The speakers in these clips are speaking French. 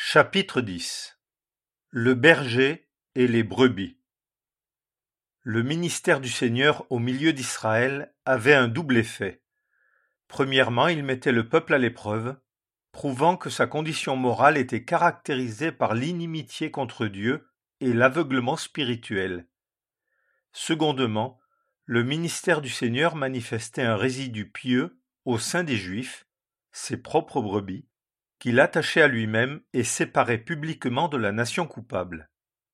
Chapitre 10. Le berger et les brebis. Le ministère du Seigneur au milieu d'Israël avait un double effet. Premièrement, il mettait le peuple à l'épreuve, prouvant que sa condition morale était caractérisée par l'inimitié contre Dieu et l'aveuglement spirituel. Secondement, le ministère du Seigneur manifestait un résidu pieux au sein des Juifs, ses propres brebis, qu'il attachait à lui-même et séparait publiquement de la nation coupable.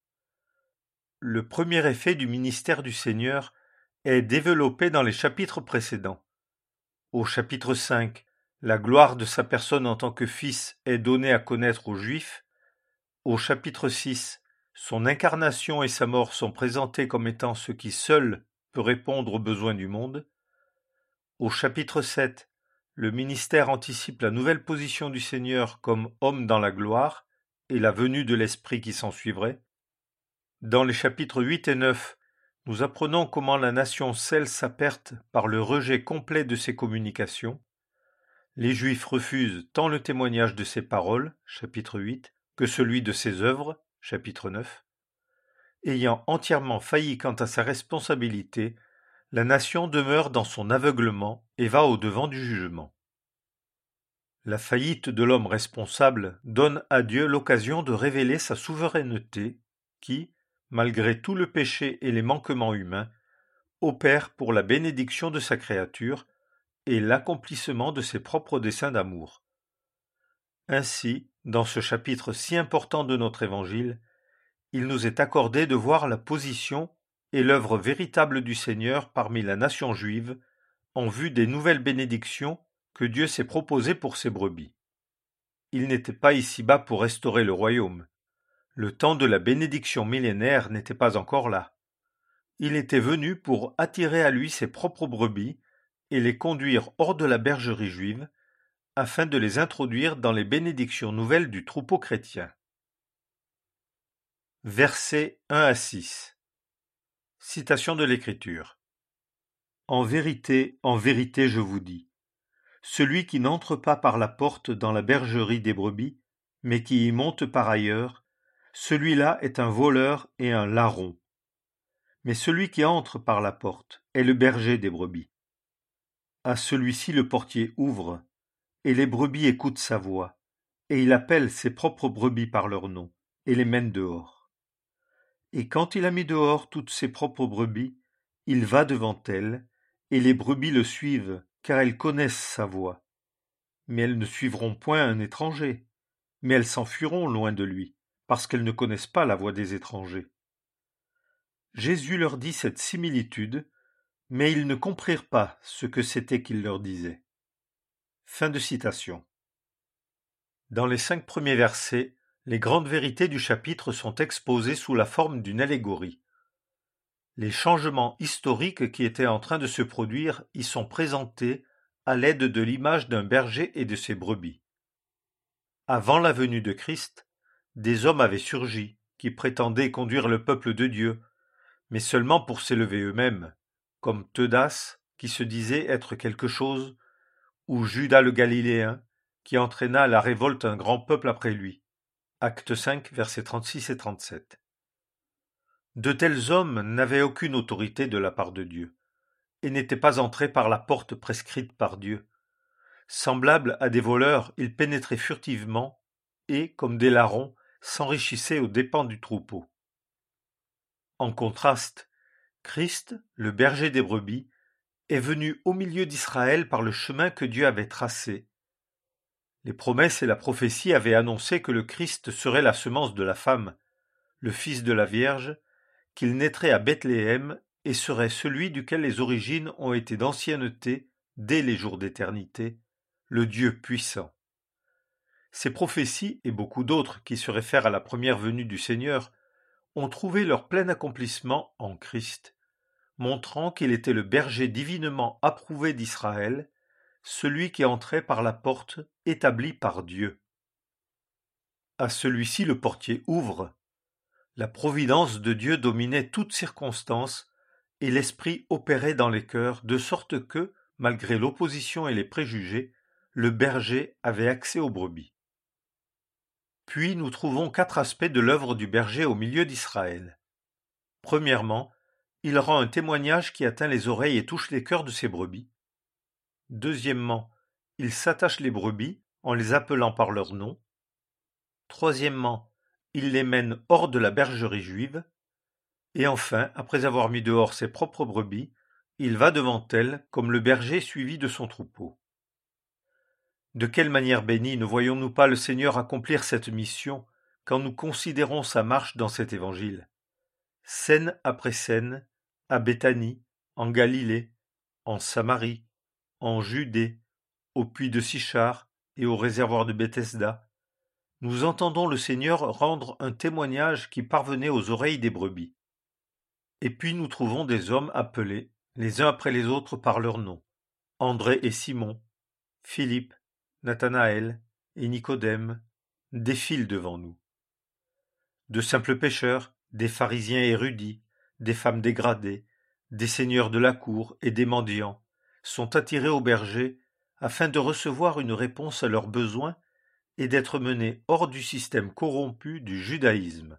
Le premier effet du ministère du Seigneur est développé dans les chapitres précédents. Au chapitre 5, la gloire de sa personne en tant que fils est donnée à connaître aux Juifs. Au chapitre 6, son incarnation et sa mort sont présentés comme étant ce qui seul peut répondre aux besoins du monde. Au chapitre 7, le ministère anticipe la nouvelle position du Seigneur comme homme dans la gloire et la venue de l'Esprit qui s'ensuivrait. Dans les chapitres 8 et 9, nous apprenons comment la nation scelle sa perte par le rejet complet de ses communications. Les Juifs refusent tant le témoignage de ses paroles, chapitre 8, que celui de ses œuvres, chapitre 9. Ayant entièrement failli quant à sa responsabilité, la nation demeure dans son aveuglement et va au-devant du jugement. La faillite de l'homme responsable donne à Dieu l'occasion de révéler sa souveraineté qui, malgré tout le péché et les manquements humains, opère pour la bénédiction de sa créature et l'accomplissement de ses propres desseins d'amour. Ainsi, dans ce chapitre si important de notre Évangile, il nous est accordé de voir la position et l'œuvre véritable du Seigneur parmi la nation juive en vue des nouvelles bénédictions que Dieu s'est proposées pour ses brebis. Il n'était pas ici-bas pour restaurer le royaume. Le temps de la bénédiction millénaire n'était pas encore là. Il était venu pour attirer à lui ses propres brebis et les conduire hors de la bergerie juive afin de les introduire dans les bénédictions nouvelles du troupeau chrétien. Versets 1 à 6. Citation de l'Écriture. En vérité, je vous dis, celui qui n'entre pas par la porte dans la bergerie des brebis, mais qui y monte par ailleurs, celui-là est un voleur et un larron. Mais celui qui entre par la porte est le berger des brebis. À celui-ci le portier ouvre, et les brebis écoutent sa voix, et il appelle ses propres brebis par leur nom, et les mène dehors. Et quand il a mis dehors toutes ses propres brebis, il va devant elles, et les brebis le suivent, car elles connaissent sa voix. Mais elles ne suivront point un étranger, mais elles s'enfuiront loin de lui, parce qu'elles ne connaissent pas la voix des étrangers. Jésus leur dit cette similitude, mais ils ne comprirent pas ce que c'était qu'il leur disait. Fin de citation. Dans les 5 premiers versets, les grandes vérités du chapitre sont exposées sous la forme d'une allégorie. Les changements historiques qui étaient en train de se produire y sont présentés à l'aide de l'image d'un berger et de ses brebis. Avant la venue de Christ, des hommes avaient surgi qui prétendaient conduire le peuple de Dieu, mais seulement pour s'élever eux-mêmes, comme Teudas qui se disait être quelque chose, ou Judas le Galiléen qui entraîna à la révolte un grand peuple après lui. Acte 5, versets 36 et 37. De tels hommes n'avaient aucune autorité de la part de Dieu, et n'étaient pas entrés par la porte prescrite par Dieu. Semblables à des voleurs, ils pénétraient furtivement et, comme des larrons, s'enrichissaient aux dépens du troupeau. En contraste, Christ, le berger des brebis, est venu au milieu d'Israël par le chemin que Dieu avait tracé. Les promesses et la prophétie avaient annoncé que le Christ serait la semence de la femme, le fils de la Vierge, qu'il naîtrait à Bethléem et serait celui duquel les origines ont été d'ancienneté dès les jours d'éternité, le Dieu puissant. Ces prophéties et beaucoup d'autres qui se réfèrent à la première venue du Seigneur ont trouvé leur plein accomplissement en Christ, montrant qu'il était le berger divinement approuvé d'Israël, celui qui entrait par la porte établie par Dieu. À celui-ci le portier ouvre. La providence de Dieu dominait toutes circonstances et l'Esprit opérait dans les cœurs, de sorte que, malgré l'opposition et les préjugés, le berger avait accès aux brebis. Puis nous trouvons 4 aspects de l'œuvre du berger au milieu d'Israël. Premièrement, il rend un témoignage qui atteint les oreilles et touche les cœurs de ses brebis. Deuxièmement, il s'attache les brebis en les appelant par leur nom. Troisièmement, il les mène hors de la bergerie juive. Et enfin, après avoir mis dehors ses propres brebis, il va devant elles comme le berger suivi de son troupeau. De quelle manière bénie ne voyons-nous pas le Seigneur accomplir cette mission quand nous considérons sa marche dans cet évangile? Scène après scène, à Béthanie, en Galilée, en Samarie, en Judée, au puits de Sichar et au réservoir de Bethesda, nous entendons le Seigneur rendre un témoignage qui parvenait aux oreilles des brebis. Et puis nous trouvons des hommes appelés, les uns après les autres par leur nom, André et Simon, Philippe, Nathanaël et Nicodème, défilent devant nous. De simples pêcheurs, des pharisiens érudits, des femmes dégradées, des seigneurs de la cour et des mendiants sont attirés au berger afin de recevoir une réponse à leurs besoins et d'être menés hors du système corrompu du judaïsme.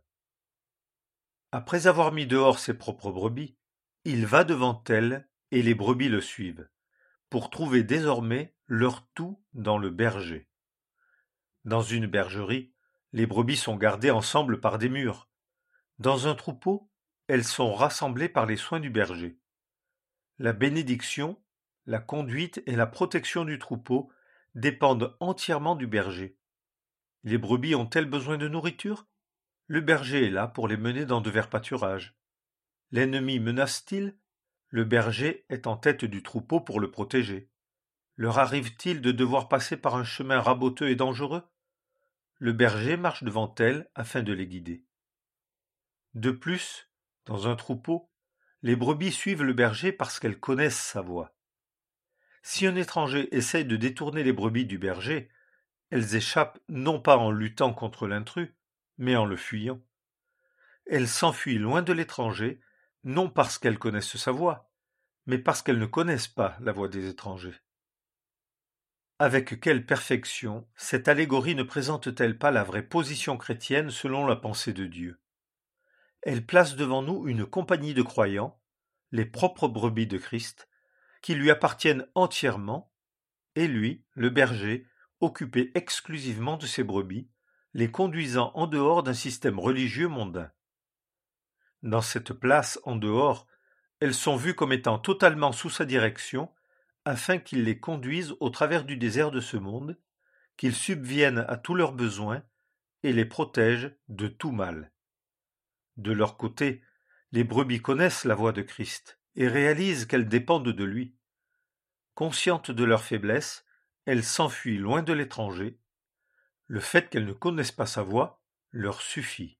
Après avoir mis dehors ses propres brebis, il va devant elles et les brebis le suivent, pour trouver désormais leur tout dans le berger. Dans une bergerie, les brebis sont gardées ensemble par des murs. Dans un troupeau, elles sont rassemblées par les soins du berger. La bénédiction, la conduite et la protection du troupeau dépendent entièrement du berger. Les brebis ont-elles besoin de nourriture? Le berger est là pour les mener dans de verts pâturages. L'ennemi menace-t-il? Le berger est en tête du troupeau pour le protéger. Leur arrive-t-il de devoir passer par un chemin raboteux et dangereux? Le berger marche devant elles afin de les guider. De plus, dans un troupeau, les brebis suivent le berger parce qu'elles connaissent sa voix. Si un étranger essaye de détourner les brebis du berger, elles échappent non pas en luttant contre l'intrus, mais en le fuyant. Elles s'enfuient loin de l'étranger, non parce qu'elles connaissent sa voix, mais parce qu'elles ne connaissent pas la voix des étrangers. Avec quelle perfection cette allégorie ne présente-t-elle pas la vraie position chrétienne selon la pensée de Dieu? Elle place devant nous une compagnie de croyants, les propres brebis de Christ, qui lui appartiennent entièrement, et lui, le berger, occupé exclusivement de ses brebis, les conduisant en dehors d'un système religieux mondain. Dans cette place en dehors, elles sont vues comme étant totalement sous sa direction, afin qu'il les conduise au travers du désert de ce monde, qu'il subvienne à tous leurs besoins et les protège de tout mal. De leur côté, les brebis connaissent la voix de Christ et réalisent qu'elles dépendent de lui. Conscientes de leur faiblesse, elles s'enfuient loin de l'étranger. Le fait qu'elles ne connaissent pas sa voix leur suffit.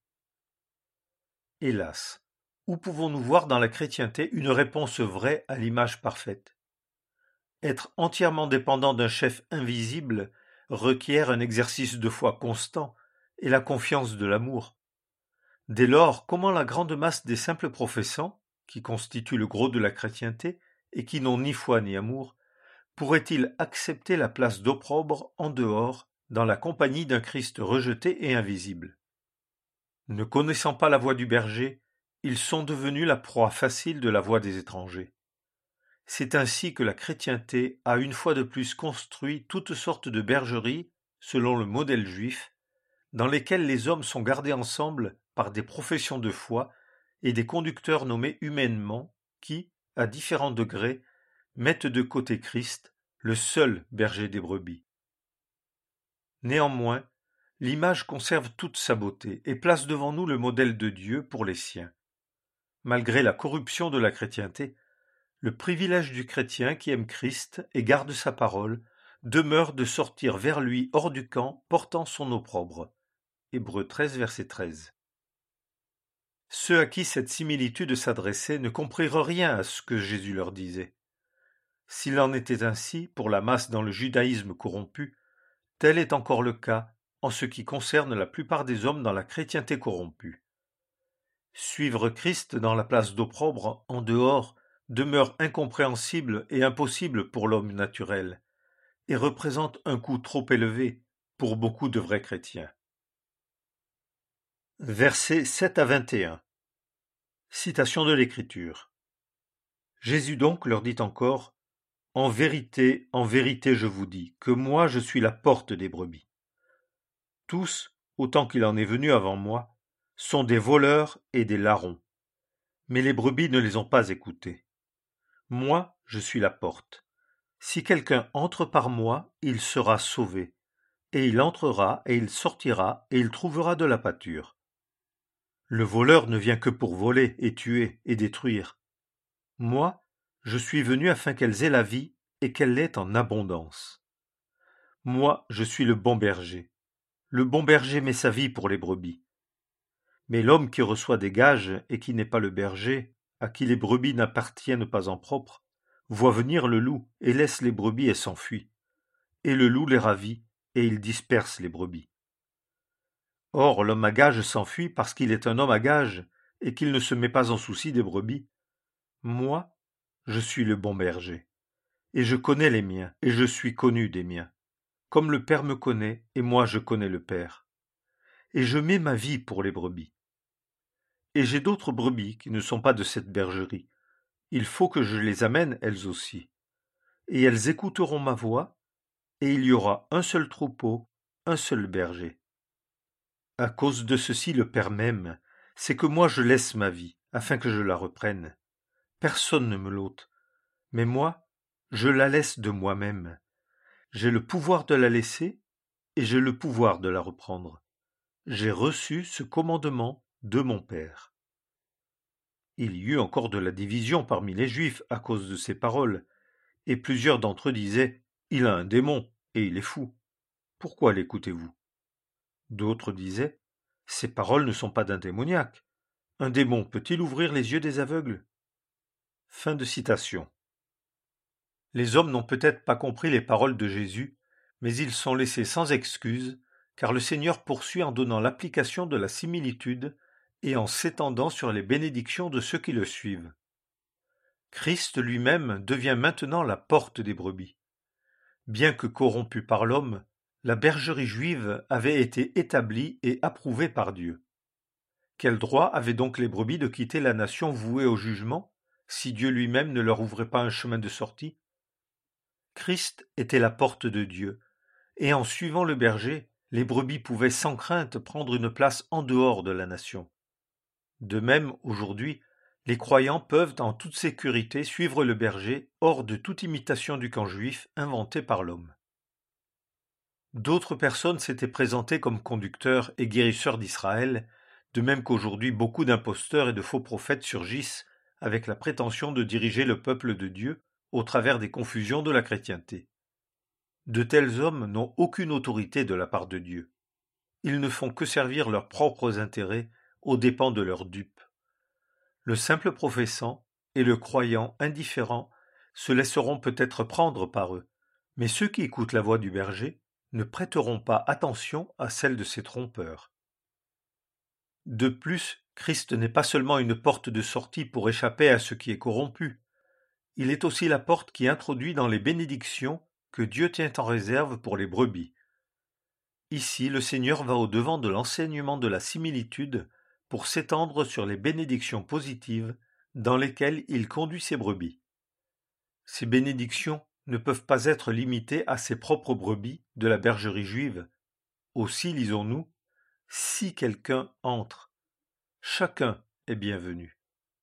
Hélas, où pouvons-nous voir dans la chrétienté une réponse vraie à l'image parfaite? Être entièrement dépendant d'un chef invisible requiert un exercice de foi constant et la confiance de l'amour. Dès lors, comment la grande masse des simples professants, qui constituent le gros de la chrétienté et qui n'ont ni foi ni amour, pourrait-il accepter la place d'opprobre en dehors, dans la compagnie d'un Christ rejeté et invisible? Ne connaissant pas la voix du berger, ils sont devenus la proie facile de la voix des étrangers. C'est ainsi que la chrétienté a une fois de plus construit toutes sortes de bergeries, selon le modèle juif, dans lesquelles les hommes sont gardés ensemble par des professions de foi et des conducteurs nommés humainement qui, à différents degrés, mettent de côté Christ, le seul berger des brebis. Néanmoins, l'image conserve toute sa beauté et place devant nous le modèle de Dieu pour les siens. Malgré la corruption de la chrétienté, le privilège du chrétien qui aime Christ et garde sa parole demeure de sortir vers lui hors du camp portant son opprobre. Hébreux 13, verset 13. Ceux à qui cette similitude s'adressait ne comprirent rien à ce que Jésus leur disait. S'il en était ainsi pour la masse dans le judaïsme corrompu, tel est encore le cas en ce qui concerne la plupart des hommes dans la chrétienté corrompue. Suivre Christ dans la place d'opprobre en dehors demeure incompréhensible et impossible pour l'homme naturel, et représente un coût trop élevé pour beaucoup de vrais chrétiens. Versets 7 à 21. Citation de l'Écriture. Jésus donc leur dit encore, en vérité, je vous dis, que moi je suis la porte des brebis. Tous, autant qu'il en est venu avant moi, sont des voleurs et des larrons. Mais les brebis ne les ont pas écoutés. Moi, je suis la porte. Si quelqu'un entre par moi, il sera sauvé. Et il entrera, et il sortira, et il trouvera de la pâture. Le voleur ne vient que pour voler, et tuer, et détruire. Moi, je suis venu afin qu'elles aient la vie, et qu'elle l'ait en abondance. Moi, je suis le bon berger. Le bon berger met sa vie pour les brebis. Mais l'homme qui reçoit des gages, et qui n'est pas le berger, à qui les brebis n'appartiennent pas en propre, voit venir le loup, et laisse les brebis et s'enfuit. Et le loup les ravit, et il disperse les brebis. Or, l'homme à gages s'enfuit parce qu'il est un homme à gages, et qu'il ne se met pas en souci des brebis. Moi, je suis le bon berger, et je connais les miens, et je suis connu des miens, comme le Père me connaît, et moi je connais le Père. Et je mets ma vie pour les brebis. Et j'ai d'autres brebis qui ne sont pas de cette bergerie. Il faut que je les amène elles aussi. Et elles écouteront ma voix, et il y aura un seul troupeau, un seul berger. À cause de ceci le Père m'aime, c'est que moi je laisse ma vie, afin que je la reprenne. Personne ne me l'ôte, mais moi, je la laisse de moi-même. J'ai le pouvoir de la laisser, et j'ai le pouvoir de la reprendre. J'ai reçu ce commandement de mon Père. Il y eut encore de la division parmi les Juifs à cause de ces paroles, et plusieurs d'entre eux disaient, « Il a un démon, et il est fou. Pourquoi l'écoutez-vous » D'autres disaient, « Ces paroles ne sont pas d'un démoniaque. Un démon peut-il ouvrir les yeux des aveugles » Fin de citation. Les hommes n'ont peut-être pas compris les paroles de Jésus, mais ils sont laissés sans excuse, car le Seigneur poursuit en donnant l'application de la similitude et en s'étendant sur les bénédictions de ceux qui le suivent. Christ lui-même devient maintenant la porte des brebis. Bien que corrompue par l'homme, la bergerie juive avait été établie et approuvée par Dieu. Quel droit avaient donc les brebis de quitter la nation vouée au jugement, si Dieu lui-même ne leur ouvrait pas un chemin de sortie ? Christ était la porte de Dieu, et en suivant le berger, les brebis pouvaient sans crainte prendre une place en dehors de la nation. De même, aujourd'hui, les croyants peuvent en toute sécurité suivre le berger hors de toute imitation du camp juif inventé par l'homme. D'autres personnes s'étaient présentées comme conducteurs et guérisseurs d'Israël, de même qu'aujourd'hui beaucoup d'imposteurs et de faux prophètes surgissent avec la prétention de diriger le peuple de Dieu au travers des confusions de la chrétienté. De tels hommes n'ont aucune autorité de la part de Dieu. Ils ne font que servir leurs propres intérêts aux dépens de leurs dupes. Le simple professant et le croyant indifférent se laisseront peut-être prendre par eux, mais ceux qui écoutent la voix du berger ne prêteront pas attention à celle de ces trompeurs. De plus, Christ n'est pas seulement une porte de sortie pour échapper à ce qui est corrompu, il est aussi la porte qui introduit dans les bénédictions que Dieu tient en réserve pour les brebis. Ici, le Seigneur va au-devant de l'enseignement de la similitude pour s'étendre sur les bénédictions positives dans lesquelles il conduit ses brebis. Ces bénédictions ne peuvent pas être limitées à ses propres brebis de la bergerie juive. Aussi lisons-nous, « Si quelqu'un entre », chacun est bienvenu.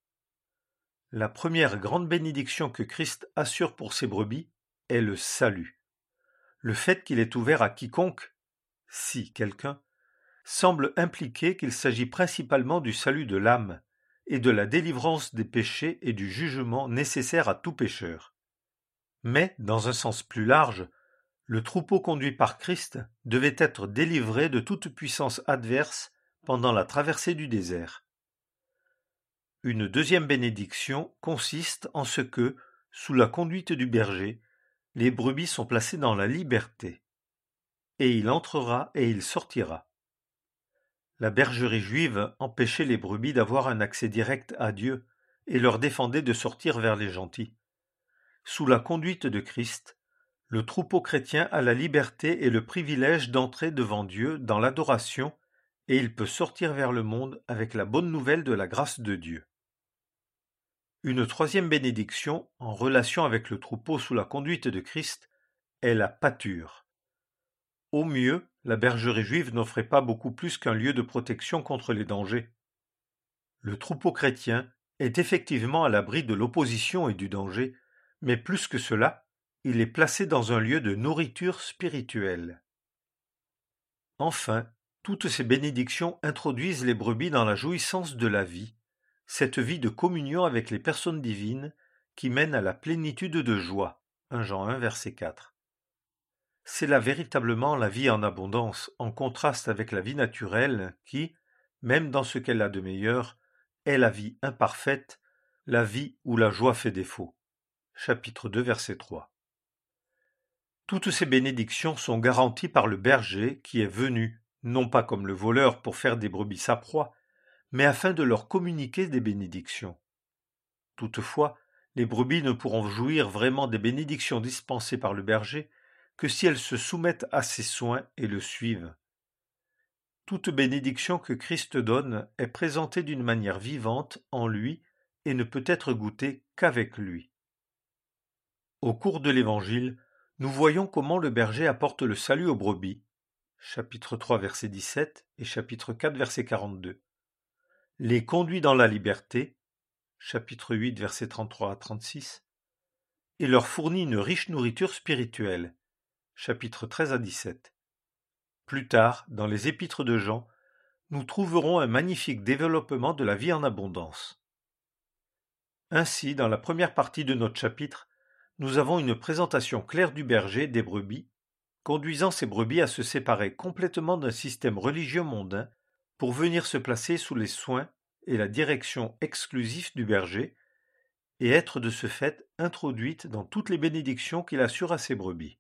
La première grande bénédiction que Christ assure pour ses brebis est le salut. Le fait qu'il est ouvert à quiconque, si quelqu'un, semble impliquer qu'il s'agit principalement du salut de l'âme et de la délivrance des péchés et du jugement nécessaire à tout pécheur. Mais, dans un sens plus large, le troupeau conduit par Christ devait être délivré de toute puissance adverse pendant la traversée du désert. Une deuxième bénédiction consiste en ce que, sous la conduite du berger, les brebis sont placées dans la liberté. Et il entrera et il sortira. La bergerie juive empêchait les brebis d'avoir un accès direct à Dieu et leur défendait de sortir vers les gentils. Sous la conduite de Christ, le troupeau chrétien a la liberté et le privilège d'entrer devant Dieu dans l'adoration et il peut sortir vers le monde avec la bonne nouvelle de la grâce de Dieu. Une troisième bénédiction, en relation avec le troupeau sous la conduite de Christ, est la pâture. Au mieux, la bergerie juive n'offrait pas beaucoup plus qu'un lieu de protection contre les dangers. Le troupeau chrétien est effectivement à l'abri de l'opposition et du danger, mais plus que cela, il est placé dans un lieu de nourriture spirituelle. Enfin, toutes ces bénédictions introduisent les brebis dans la jouissance de la vie, cette vie de communion avec les personnes divines qui mène à la plénitude de joie. 1 Jean 1, verset 4. C'est là véritablement la vie en abondance, en contraste avec la vie naturelle qui, même dans ce qu'elle a de meilleur, est la vie imparfaite, la vie où la joie fait défaut. Chapitre 2, verset 3. Toutes ces bénédictions sont garanties par le berger qui est venu, non pas comme le voleur pour faire des brebis sa proie, mais afin de leur communiquer des bénédictions. Toutefois, les brebis ne pourront jouir vraiment des bénédictions dispensées par le berger que si elles se soumettent à ses soins et le suivent. Toute bénédiction que Christ donne est présentée d'une manière vivante en lui et ne peut être goûtée qu'avec lui. Au cours de l'Évangile, nous voyons comment le berger apporte le salut aux brebis, chapitre 3 verset 17 et chapitre 4 verset 42, les conduit dans la liberté, chapitre 8 verset 33 à 36, et leur fournit une riche nourriture spirituelle, chapitre 13 à 17. Plus tard, dans les épîtres de Jean, nous trouverons un magnifique développement de la vie en abondance. Ainsi, dans la première partie de notre chapitre, nous avons une présentation claire du berger des brebis, conduisant ces brebis à se séparer complètement d'un système religieux mondain pour venir se placer sous les soins et la direction exclusifs du berger et être de ce fait introduites dans toutes les bénédictions qu'il assure à ses brebis.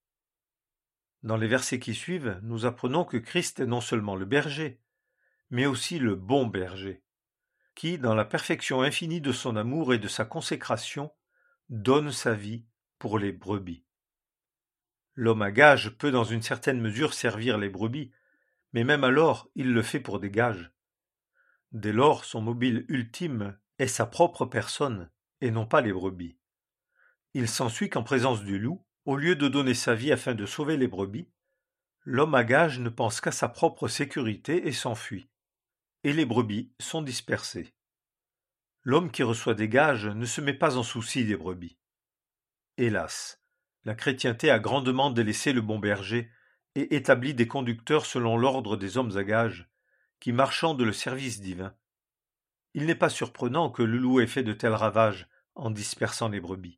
Dans les versets qui suivent, nous apprenons que Christ est non seulement le berger, mais aussi le bon berger, qui, dans la perfection infinie de son amour et de sa consécration, donne sa vie pour les brebis. L'homme à gages peut dans une certaine mesure servir les brebis, mais même alors il le fait pour des gages. Dès lors, son mobile ultime est sa propre personne, et non pas les brebis. Il s'ensuit qu'en présence du loup, au lieu de donner sa vie afin de sauver les brebis, l'homme à gages ne pense qu'à sa propre sécurité et s'enfuit, et les brebis sont dispersées. L'homme qui reçoit des gages ne se met pas en souci des brebis. Hélas, la chrétienté a grandement délaissé le bon berger et établi des conducteurs selon l'ordre des hommes à gages, qui marchandent le service divin. Il n'est pas surprenant que le loup ait fait de tels ravages en dispersant les brebis.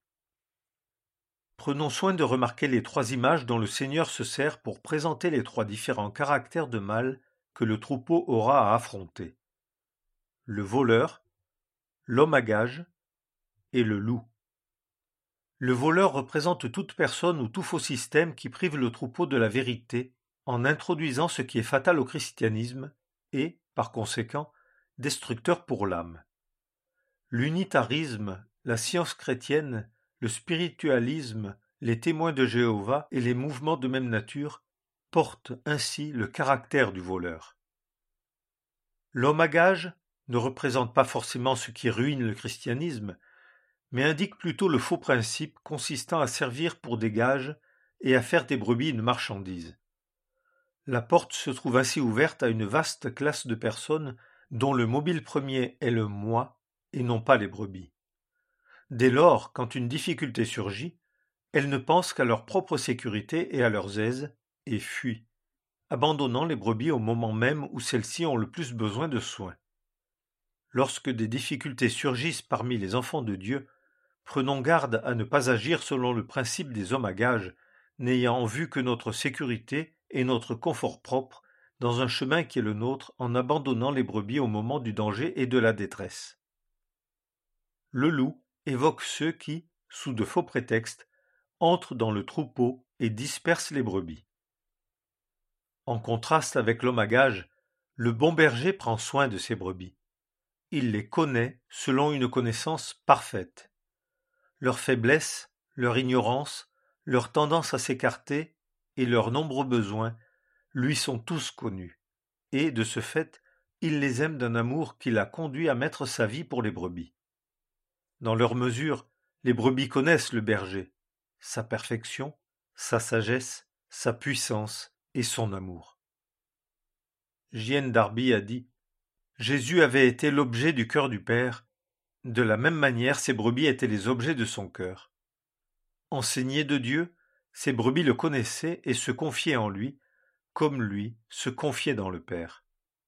Prenons soin de remarquer les trois images dont le Seigneur se sert pour présenter les trois différents caractères de mal que le troupeau aura à affronter. Le voleur, l'homme à gages et le loup. Le voleur représente toute personne ou tout faux système qui prive le troupeau de la vérité en introduisant ce qui est fatal au christianisme et, par conséquent, destructeur pour l'âme. L'unitarisme, la science chrétienne, le spiritualisme, les témoins de Jéhovah et les mouvements de même nature portent ainsi le caractère du voleur. L'homme à gages ne représente pas forcément ce qui ruine le christianisme, mais indique plutôt le faux principe consistant à servir pour des gages et à faire des brebis une marchandise. La porte se trouve ainsi ouverte à une vaste classe de personnes dont le mobile premier est le moi et non pas les brebis. Dès lors, quand une difficulté surgit, elles ne pensent qu'à leur propre sécurité et à leurs aises et fuient, abandonnant les brebis au moment même où celles-ci ont le plus besoin de soins. Lorsque des difficultés surgissent parmi les enfants de Dieu, prenons garde à ne pas agir selon le principe des hommes à gages, n'ayant en vue que notre sécurité et notre confort propre dans un chemin qui est le nôtre en abandonnant les brebis au moment du danger et de la détresse. Le loup évoque ceux qui, sous de faux prétextes, entrent dans le troupeau et dispersent les brebis. En contraste avec l'homme à gages, le bon berger prend soin de ses brebis. Il les connaît selon une connaissance parfaite. Leurs faiblesses, leur ignorance, leur tendance à s'écarter et leurs nombreux besoins lui sont tous connus, et, de ce fait, il les aime d'un amour qui l'a conduit à mettre sa vie pour les brebis. Dans leur mesure, les brebis connaissent le berger, sa perfection, sa sagesse, sa puissance et son amour. J.N. Darby a dit « Jésus avait été l'objet du cœur du Père, de la même manière ses brebis étaient les objets de son cœur. Enseigné de Dieu, ses brebis le connaissaient et se confiaient en lui, comme lui se confiait dans le Père. »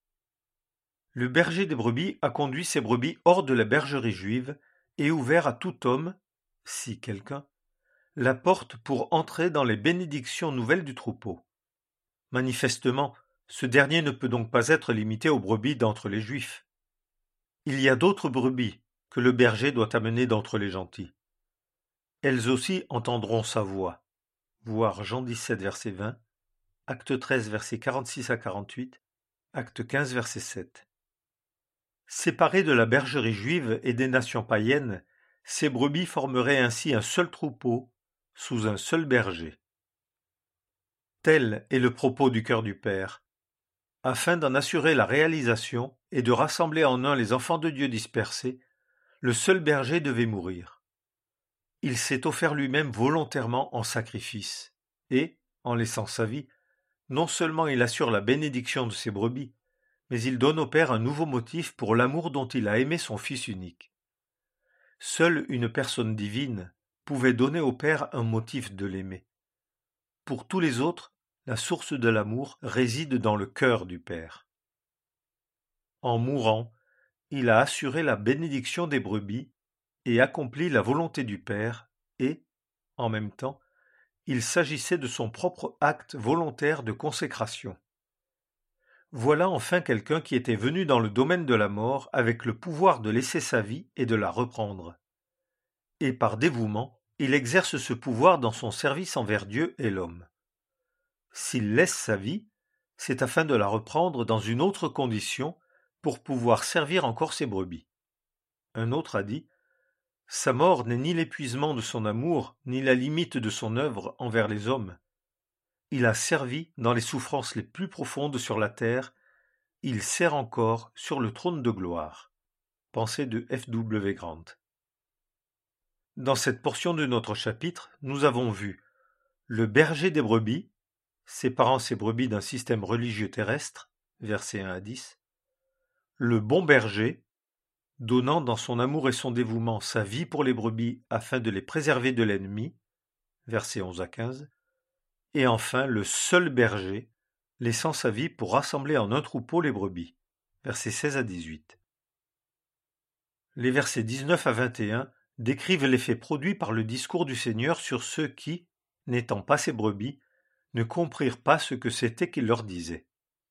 Le berger des brebis a conduit ses brebis hors de la bergerie juive et ouvert à tout homme, si quelqu'un, la porte pour entrer dans les bénédictions nouvelles du troupeau. Manifestement, ce dernier ne peut donc pas être limité aux brebis d'entre les Juifs. Il y a d'autres brebis que le berger doit amener d'entre les gentils. Elles aussi entendront sa voix. Voir Jean 17, verset 20, Acte 13, versets 46 à 48, Acte 15, verset 7. Séparées de la bergerie juive et des nations païennes, ces brebis formeraient ainsi un seul troupeau, sous un seul berger. Tel est le propos du cœur du Père. Afin d'en assurer la réalisation et de rassembler en un les enfants de Dieu dispersés, le seul berger devait mourir. Il s'est offert lui-même volontairement en sacrifice, et, en laissant sa vie, non seulement il assure la bénédiction de ses brebis, mais il donne au Père un nouveau motif pour l'amour dont il a aimé son Fils unique. Seule une personne divine pouvait donner au Père un motif de l'aimer. Pour tous les autres, la source de l'amour réside dans le cœur du Père. En mourant, il a assuré la bénédiction des brebis et accompli la volonté du Père et, en même temps, il s'agissait de son propre acte volontaire de consécration. Voilà enfin quelqu'un qui était venu dans le domaine de la mort avec le pouvoir de laisser sa vie et de la reprendre. Et par dévouement, il exerce ce pouvoir dans son service envers Dieu et l'homme. S'il laisse sa vie, c'est afin de la reprendre dans une autre condition pour pouvoir servir encore ses brebis. Un autre a dit « Sa mort n'est ni l'épuisement de son amour, ni la limite de son œuvre envers les hommes. Il a servi dans les souffrances les plus profondes sur la terre, il sert encore sur le trône de gloire. » Pensée de F. W. Grant. Dans cette portion de notre chapitre, nous avons vu le berger des brebis, séparant ses brebis d'un système religieux terrestre, versets 1 à 10, le bon berger, donnant dans son amour et son dévouement sa vie pour les brebis afin de les préserver de l'ennemi, versets 11 à 15, et enfin le seul berger, laissant sa vie pour rassembler en un troupeau les brebis, versets 16 à 18. Les versets 19 à 21 décrivent l'effet produit par le discours du Seigneur sur ceux qui, n'étant pas ses brebis, ne comprirent pas ce que c'était qu'il leur disait.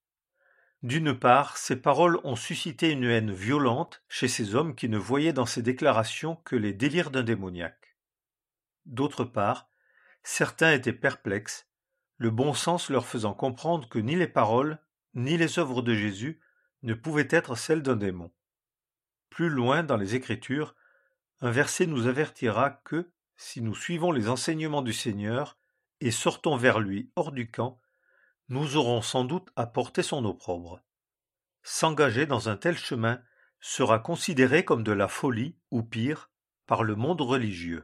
D'une part, ces paroles ont suscité une haine violente chez ces hommes qui ne voyaient dans ces déclarations que les délires d'un démoniaque. D'autre part, certains étaient perplexes, le bon sens leur faisant comprendre que ni les paroles, ni les œuvres de Jésus ne pouvaient être celles d'un démon. Plus loin dans les Écritures, un verset nous avertira que, si nous suivons les enseignements du Seigneur et sortons vers lui hors du camp, nous aurons sans doute à porter son opprobre. S'engager dans un tel chemin sera considéré comme de la folie, ou pire, par le monde religieux.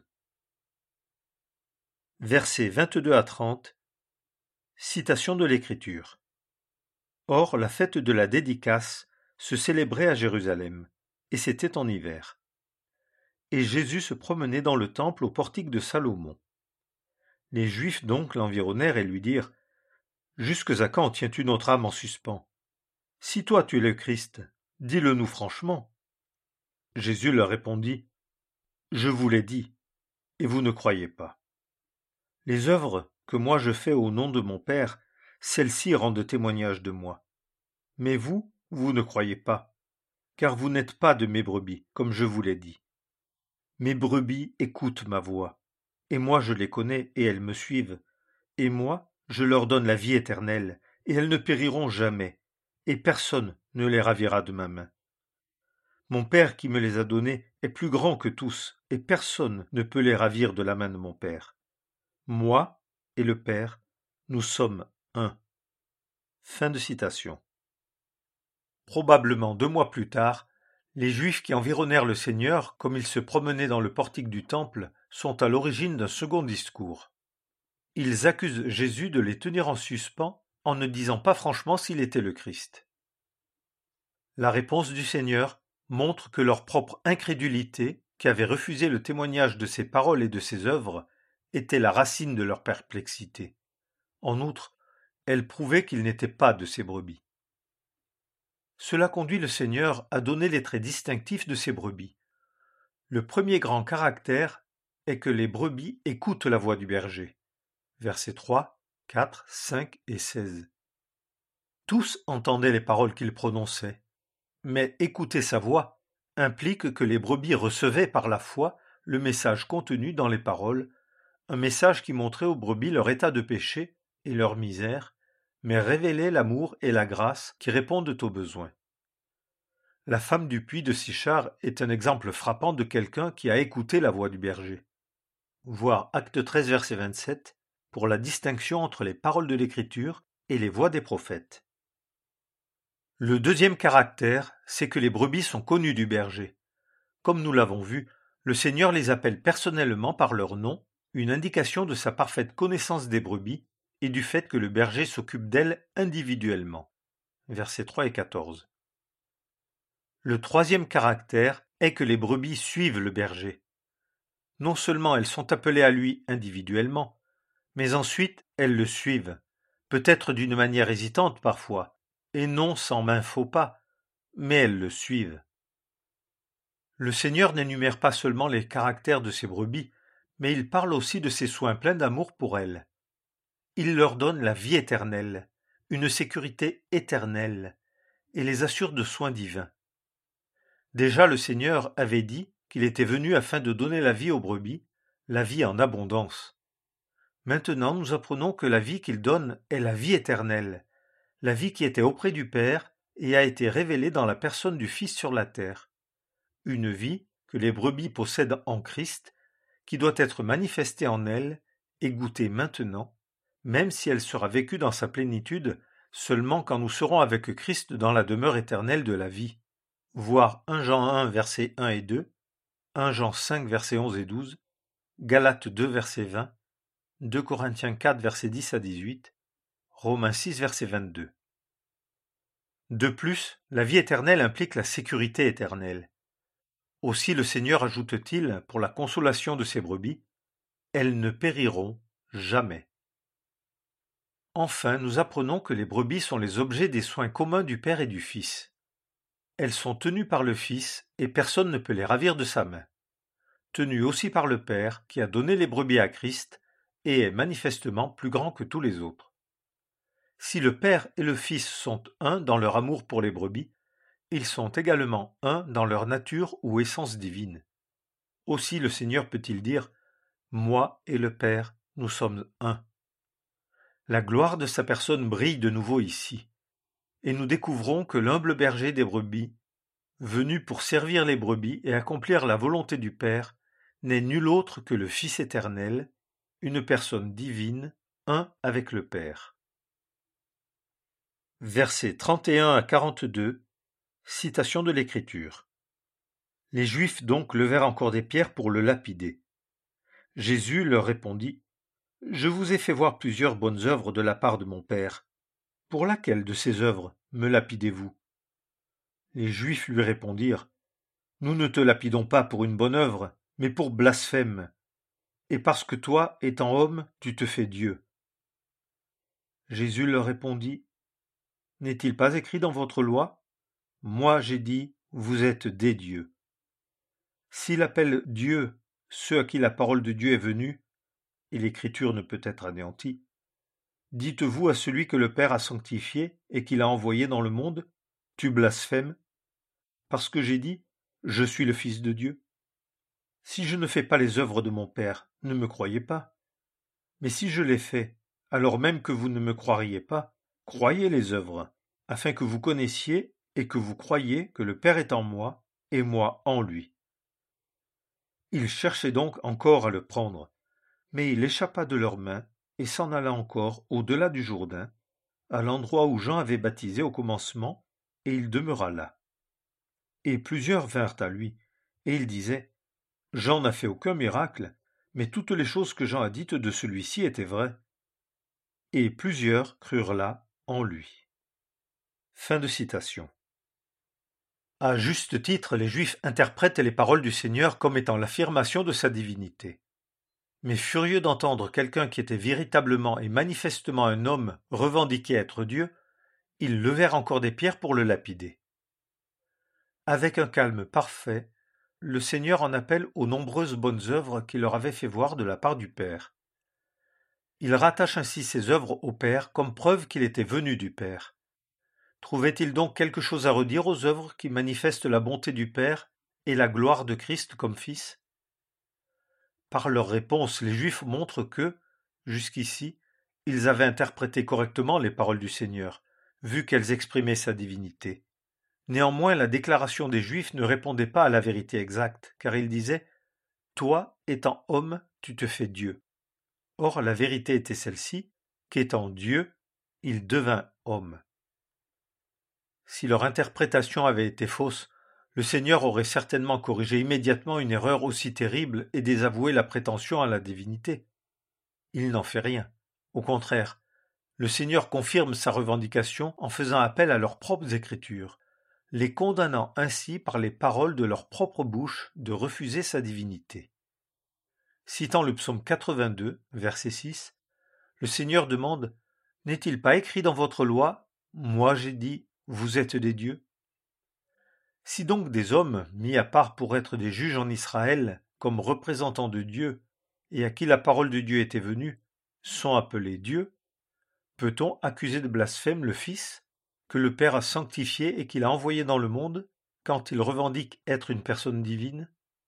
Versets 22 à 30. Citation de l'Écriture. Or, la fête de la dédicace se célébrait à Jérusalem, et c'était en hiver. Et Jésus se promenait dans le temple au portique de Salomon. Les Juifs donc l'environnèrent et lui dirent « Jusque à quand tiens-tu notre âme en suspens? Si toi tu es le Christ, dis-le-nous franchement. » Jésus leur répondit « Je vous l'ai dit, et vous ne croyez pas. Les œuvres que moi je fais au nom de mon Père, celles-ci rendent témoignage de moi. Mais vous, vous ne croyez pas, car vous n'êtes pas de mes brebis, comme je vous l'ai dit. Mes brebis écoutent ma voix, et moi je les connais, et elles me suivent, et moi je leur donne la vie éternelle, et elles ne périront jamais, et personne ne les ravira de ma main. Mon Père qui me les a donnés est plus grand que tous, et personne ne peut les ravir de la main de mon Père. Moi et le Père, nous sommes un. Fin de citation. Probablement 2 mois plus tard, les Juifs qui environnèrent le Seigneur, comme il se promenait dans le portique du temple, sont à l'origine d'un second discours. Ils accusent Jésus de les tenir en suspens en ne disant pas franchement s'il était le Christ. La réponse du Seigneur montre que leur propre incrédulité, qui avait refusé le témoignage de ses paroles et de ses œuvres, était la racine de leur perplexité. En outre, elle prouvait qu'il n'était pas de ses brebis. Cela conduit le Seigneur à donner les traits distinctifs de ses brebis. Le premier grand caractère est que les brebis écoutent la voix du berger. Versets 3, 4, 5 et 16. Tous entendaient les paroles qu'il prononçait, mais écouter sa voix implique que les brebis recevaient par la foi le message contenu dans les paroles, un message qui montrait aux brebis leur état de péché et leur misère, mais révélait l'amour et la grâce qui répondent aux besoins. La femme du puits de Sichar est un exemple frappant de quelqu'un qui a écouté la voix du berger. Voir Acte 13, verset 27, pour la distinction entre les paroles de l'Écriture et les voix des prophètes. Le deuxième caractère, c'est que les brebis sont connues du berger. Comme nous l'avons vu, le Seigneur les appelle personnellement par leur nom, une indication de sa parfaite connaissance des brebis et du fait que le berger s'occupe d'elles individuellement. Versets 3 et 14. Le troisième caractère est que les brebis suivent le berger. Non seulement elles sont appelées à lui individuellement, mais ensuite elles le suivent, peut-être d'une manière hésitante parfois, et non sans maint faux pas, mais elles le suivent. Le Seigneur n'énumère pas seulement les caractères de ses brebis, mais il parle aussi de ses soins pleins d'amour pour elles. Il leur donne la vie éternelle, une sécurité éternelle, et les assure de soins divins. Déjà le Seigneur avait dit qu'il était venu afin de donner la vie aux brebis, la vie en abondance. Maintenant nous apprenons que la vie qu'il donne est la vie éternelle, la vie qui était auprès du Père et a été révélée dans la personne du Fils sur la terre. Une vie que les brebis possèdent en Christ, qui doit être manifestée en elles et goûtée maintenant, même si elle sera vécue dans sa plénitude seulement quand nous serons avec Christ dans la demeure éternelle de la vie. Voir 1 Jean 1 versets 1 et 2, 1 Jean 5 versets 11 et 12, Galates 2 verset 20, 2 Corinthiens 4 versets 10 à 18, Romains 6 verset 22. De plus, la vie éternelle implique la sécurité éternelle. Aussi le Seigneur ajoute-t-il, pour la consolation de ses brebis, « Elles ne périront jamais ». Enfin, nous apprenons que les brebis sont les objets des soins communs du Père et du Fils. Elles sont tenues par le Fils et personne ne peut les ravir de sa main. Tenues aussi par le Père qui a donné les brebis à Christ et est manifestement plus grand que tous les autres. Si le Père et le Fils sont un dans leur amour pour les brebis, ils sont également un dans leur nature ou essence divine. Aussi le Seigneur peut-il dire « Moi et le Père, nous sommes un ». La gloire de sa personne brille de nouveau ici, et nous découvrons que l'humble berger des brebis, venu pour servir les brebis et accomplir la volonté du Père, n'est nul autre que le Fils éternel, une personne divine, un avec le Père. Versets 31 à 42, citation de l'Écriture. Les Juifs donc levèrent encore des pierres pour le lapider. Jésus leur répondit : « Je vous ai fait voir plusieurs bonnes œuvres de la part de mon Père. Pour laquelle de ces œuvres me lapidez-vous ? » Les Juifs lui répondirent : « Nous ne te lapidons pas pour une bonne œuvre, mais pour blasphème, et parce que toi, étant homme, tu te fais Dieu. » Jésus leur répondit : « N'est-il pas écrit dans votre loi ? Moi j'ai dit, vous êtes des dieux. S'il appelle Dieu ceux à qui la parole de Dieu est venue, et l'Écriture ne peut être anéantie, dites-vous à celui que le Père a sanctifié et qu'il a envoyé dans le monde, tu blasphèmes, parce que j'ai dit, je suis le Fils de Dieu. Si je ne fais pas les œuvres de mon Père, ne me croyez pas. Mais si je les fais, alors même que vous ne me croiriez pas, croyez les œuvres, afin que vous connaissiez et que vous croyiez que le Père est en moi et moi en lui. Ils cherchaient donc encore à le prendre, mais il échappa de leurs mains et s'en alla encore au-delà du Jourdain, à l'endroit où Jean avait baptisé au commencement, et il demeura là. Et plusieurs vinrent à lui, et il disait: Jean n'a fait aucun miracle, mais toutes les choses que Jean a dites de celui-ci étaient vraies. Et plusieurs crurent là en lui. Fin de citation. À juste titre, les Juifs interprètent les paroles du Seigneur comme étant l'affirmation de sa divinité. Mais furieux d'entendre quelqu'un qui était véritablement et manifestement un homme revendiquer être Dieu, ils levèrent encore des pierres pour le lapider. Avec un calme parfait, le Seigneur en appelle aux nombreuses bonnes œuvres qu'il leur avait fait voir de la part du Père. Il rattache ainsi ses œuvres au Père comme preuve qu'il était venu du Père. Trouvait-il donc quelque chose à redire aux œuvres qui manifestent la bonté du Père et la gloire de Christ comme Fils? Par leur réponse, les Juifs montrent que, jusqu'ici, ils avaient interprété correctement les paroles du Seigneur, vu qu'elles exprimaient sa divinité. Néanmoins, la déclaration des Juifs ne répondait pas à la vérité exacte, car ils disaient « Toi, étant homme, tu te fais Dieu ». Or, la vérité était celle-ci, qu'étant Dieu, il devint homme. Si leur interprétation avait été fausse, le Seigneur aurait certainement corrigé immédiatement une erreur aussi terrible et désavoué la prétention à la divinité. Il n'en fait rien. Au contraire, le Seigneur confirme sa revendication en faisant appel à leurs propres écritures, les condamnant ainsi par les paroles de leur propre bouche de refuser sa divinité. Citant le psaume 82, verset 6, le Seigneur demande « N'est-il pas écrit dans votre loi, moi j'ai dit, vous êtes des dieux ?» Si donc des hommes, mis à part pour être des juges en Israël, comme représentants de Dieu, et à qui la parole de Dieu était venue, sont appelés dieux, peut-on accuser de blasphème le Fils, que le Père a sanctifié et qu'il a envoyé dans le monde, quand il revendique être une personne divine?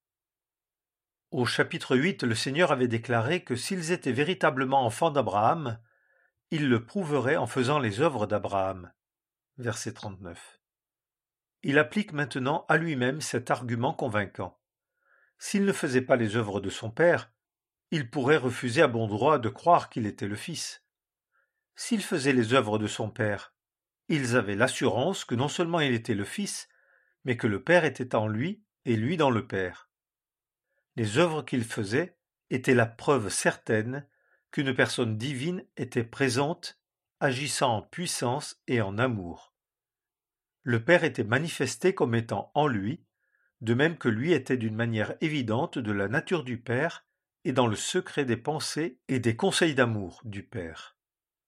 Au chapitre 8, le Seigneur avait déclaré que s'ils étaient véritablement enfants d'Abraham, ils le prouveraient en faisant les œuvres d'Abraham. Verset 39. Il applique maintenant à lui-même cet argument convaincant. S'il ne faisait pas les œuvres de son Père, il pourrait refuser à bon droit de croire qu'il était le Fils. S'il faisait les œuvres de son Père, ils avaient l'assurance que non seulement il était le Fils, mais que le Père était en lui et lui dans le Père. Les œuvres qu'il faisait étaient la preuve certaine qu'une personne divine était présente, agissant en puissance et en amour. Le Père était manifesté comme étant en lui, de même que lui était d'une manière évidente de la nature du Père et dans le secret des pensées et des conseils d'amour du Père.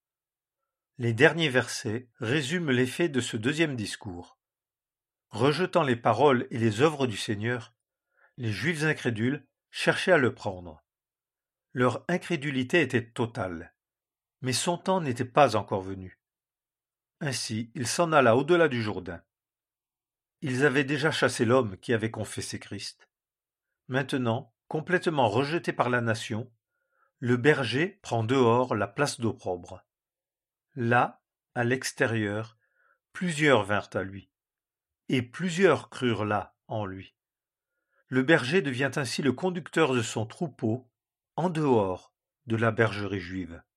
Les derniers versets résument l'effet de ce deuxième discours. Rejetant les paroles et les œuvres du Seigneur, les Juifs incrédules cherchaient à le prendre. Leur incrédulité était totale, mais son temps n'était pas encore venu. Ainsi, il s'en alla au-delà du Jourdain. Ils avaient déjà chassé l'homme qui avait confessé Christ. Maintenant, complètement rejeté par la nation, le berger prend dehors la place d'opprobre. Là, à l'extérieur, plusieurs vinrent à lui, et plusieurs crurent là en lui. Le berger devient ainsi le conducteur de son troupeau, en dehors de la bergerie juive.